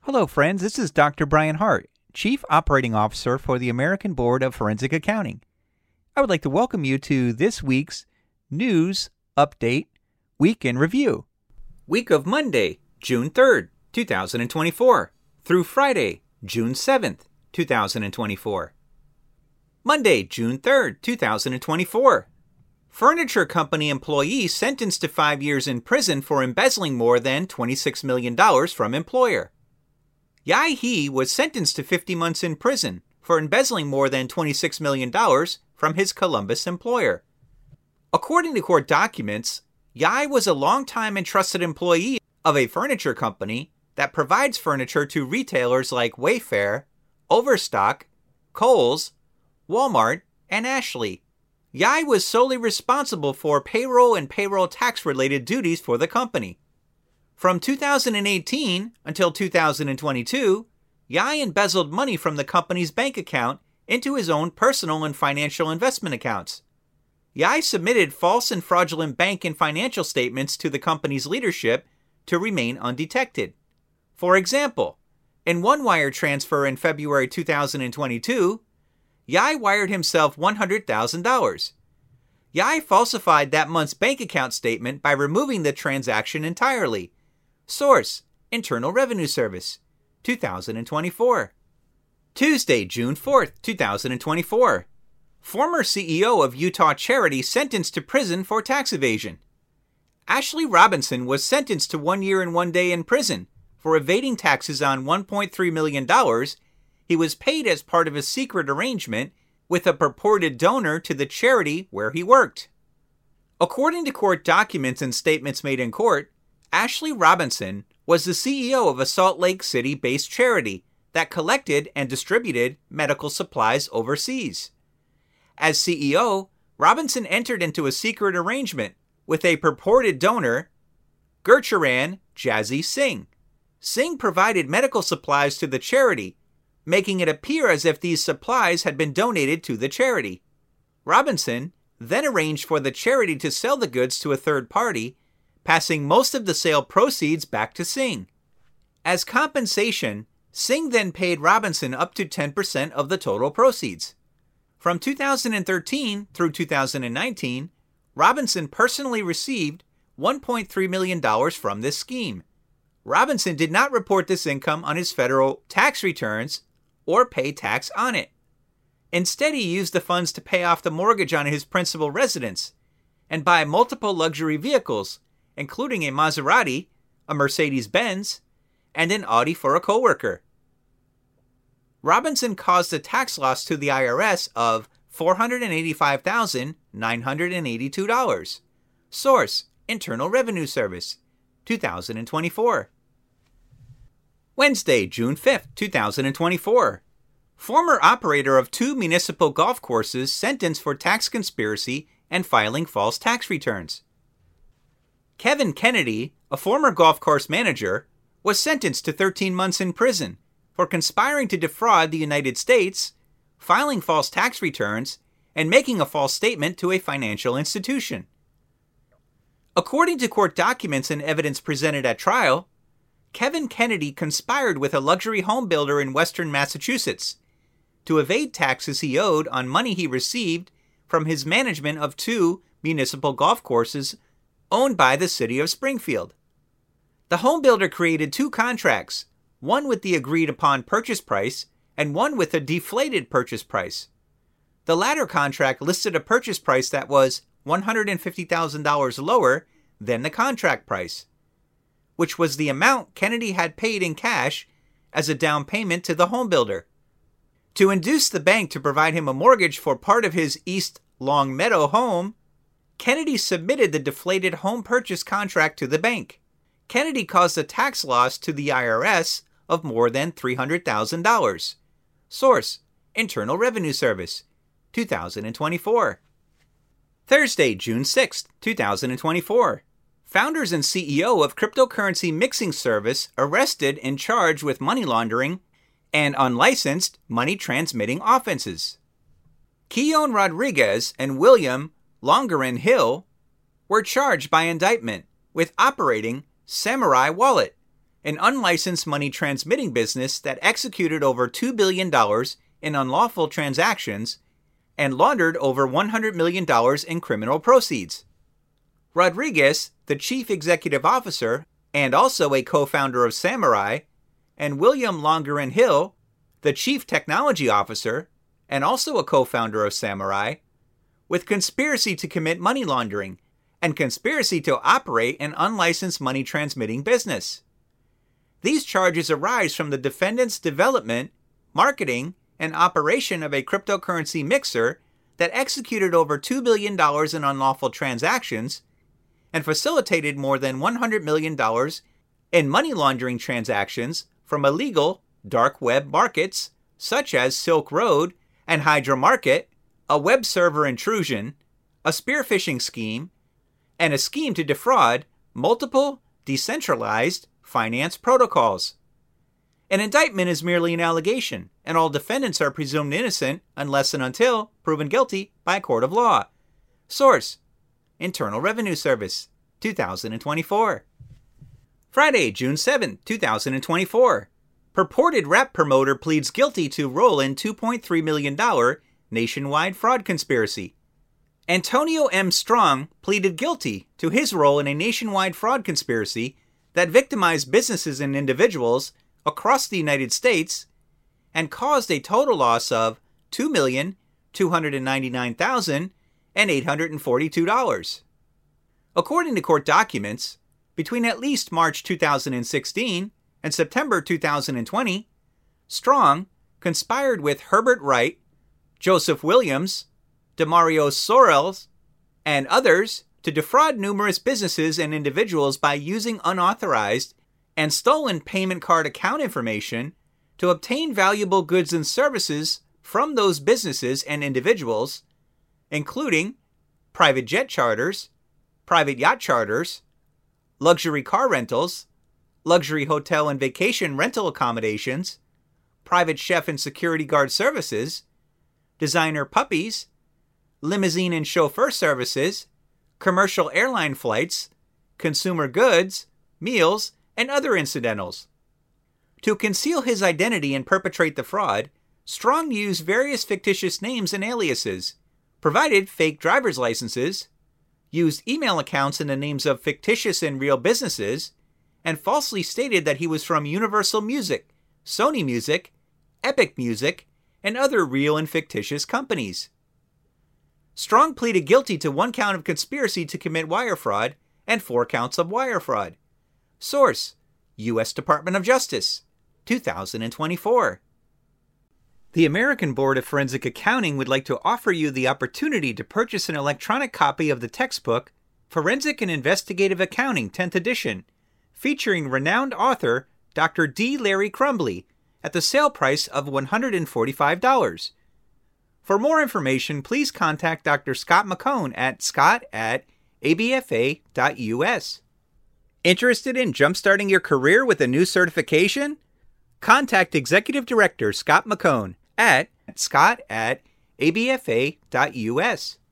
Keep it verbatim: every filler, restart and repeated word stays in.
Hello, friends. This is Doctor Brian Hart, Chief Operating Officer for the American Board of Forensic Accounting. I would like to welcome you to this week's News Update Week in Review. Week of Monday, June third, two thousand twenty-four, through Friday, June seventh, two thousand twenty-four. Monday, June third, two thousand twenty-four. Furniture company employee sentenced to five years in prison for embezzling more than twenty-six million dollars from employer. Yai He was sentenced to fifty months in prison for embezzling more than twenty-six million dollars from his Columbus employer. According to court documents, Yai was a longtime and trusted employee of a furniture company that provides furniture to retailers like Wayfair, Overstock, Kohl's, Walmart, and Ashley. Yai was solely responsible for payroll and payroll tax-related duties for the company. From two thousand eighteen until two thousand twenty-two, Yai embezzled money from the company's bank account into his own personal and financial investment accounts. Yai submitted false and fraudulent bank and financial statements to the company's leadership to remain undetected. For example, in one wire transfer in February two thousand twenty-two, Yai wired himself one hundred thousand dollars. Yai falsified that month's bank account statement by removing the transaction entirely. Source: Internal Revenue Service, two thousand twenty-four. Tuesday, June fourth, two thousand twenty-four. Former C E O of Utah Charity sentenced to prison for tax evasion. Ashley Robinson was sentenced to one year and one day in prison for evading taxes on one point three million dollars he was paid as part of a secret arrangement with a purported donor to the charity where he worked. According to court documents and statements made in court, Ashley Robinson was the C E O of a Salt Lake City-based charity that collected and distributed medical supplies overseas. As C E O, Robinson entered into a secret arrangement with a purported donor, Gurcharan Jazzy Singh. Singh provided medical supplies to the charity, making it appear as if these supplies had been donated to the charity. Robinson then arranged for the charity to sell the goods to a third party, passing most of the sale proceeds back to Singh. As compensation, Singh then paid Robinson up to ten percent of the total proceeds. From two thousand thirteen through two thousand nineteen, Robinson personally received one point three million dollars from this scheme. Robinson did not report this income on his federal tax returns or pay tax on it. Instead, he used the funds to pay off the mortgage on his principal residence and buy multiple luxury vehicles, including a Maserati, a Mercedes-Benz, and an Audi for a coworker. Robinson caused a tax loss to the I R S of four hundred eighty-five thousand nine hundred eighty-two dollars. Source: Internal Revenue Service, two thousand twenty-four. Wednesday, June fifth, two thousand twenty-four. Former operator of two municipal golf courses sentenced for tax conspiracy and filing false tax returns. Kevin Kennedy, a former golf course manager, was sentenced to thirteen months in prison for conspiring to defraud the United States, filing false tax returns, and making a false statement to a financial institution. According to court documents and evidence presented at trial, Kevin Kennedy conspired with a luxury home builder in western Massachusetts to evade taxes he owed on money he received from his management of two municipal golf courses owned by the city of Springfield. The home builder created two contracts, one with the agreed-upon purchase price and one with a deflated purchase price. The latter contract listed a purchase price that was one hundred fifty thousand dollars lower than the contract price, which was the amount Kennedy had paid in cash as a down payment to the home builder. To induce the bank to provide him a mortgage for part of his East Long Meadow home, Kennedy submitted the deflated home purchase contract to the bank. Kennedy caused a tax loss to the I R S of more than three hundred thousand dollars. Source: Internal Revenue Service, two thousand twenty-four. Thursday, June sixth, two thousand twenty-four. Founders and C E O of cryptocurrency mixing service arrested and charged with money laundering and unlicensed money transmitting offenses. Keon Rodriguez and William Longerin Hill were charged by indictment with operating Samurai Wallet, an unlicensed money transmitting business that executed over two billion dollars in unlawful transactions and laundered over one hundred million dollars in criminal proceeds. Rodriguez, the chief executive officer and also a co-founder of Samurai, and William Longerin Hill, the chief technology officer and also a co-founder of Samurai, with conspiracy to commit money laundering and conspiracy to operate an unlicensed money transmitting business. These charges arise from the defendant's development, marketing, and operation of a cryptocurrency mixer that executed over two billion dollars in unlawful transactions and facilitated more than one hundred million dollars in money laundering transactions from illegal dark web markets such as Silk Road and Hydra Market, a web server intrusion, a spearphishing scheme, and a scheme to defraud multiple decentralized finance protocols. An indictment is merely an allegation, and all defendants are presumed innocent unless and until proven guilty by a court of law. Source: Internal Revenue Service, two thousand twenty-four. Friday, June seventh, two thousand twenty-four. Purported rap promoter pleads guilty to role in two point three million dollars nationwide fraud conspiracy. Antonio M. Strong pleaded guilty to his role in a nationwide fraud conspiracy that victimized businesses and individuals across the United States and caused a total loss of two million two hundred ninety-nine thousand eight hundred forty-two dollars. According to court documents, between at least March two thousand sixteen and September two thousand twenty, Strong conspired with Herbert Wright, Joseph Williams, Demario Sorrells, and others to defraud numerous businesses and individuals by using unauthorized and stolen payment card account information to obtain valuable goods and services from those businesses and individuals, including private jet charters, private yacht charters, luxury car rentals, luxury hotel and vacation rental accommodations, private chef and security guard services, designer puppies, limousine and chauffeur services, commercial airline flights, consumer goods, meals, and other incidentals. To conceal his identity and perpetrate the fraud, Strong used various fictitious names and aliases, provided fake driver's licenses, used email accounts in the names of fictitious and real businesses, and falsely stated that he was from Universal Music, Sony Music, Epic Music, and other real and fictitious companies. Strong pleaded guilty to one count of conspiracy to commit wire fraud and four counts of wire fraud. Source: U S Department of Justice, two thousand twenty-four. The American Board of Forensic Accounting would like to offer you the opportunity to purchase an electronic copy of the textbook Forensic and Investigative Accounting tenth edition, featuring renowned author Doctor D. Larry Crumbly, at the sale price of one hundred forty-five dollars. For more information, please contact Doctor Scott McCone at scott at a b f a dot u s. Interested in jumpstarting your career with a new certification? Contact Executive Director Scott McCone at scott at a b f a dot u s.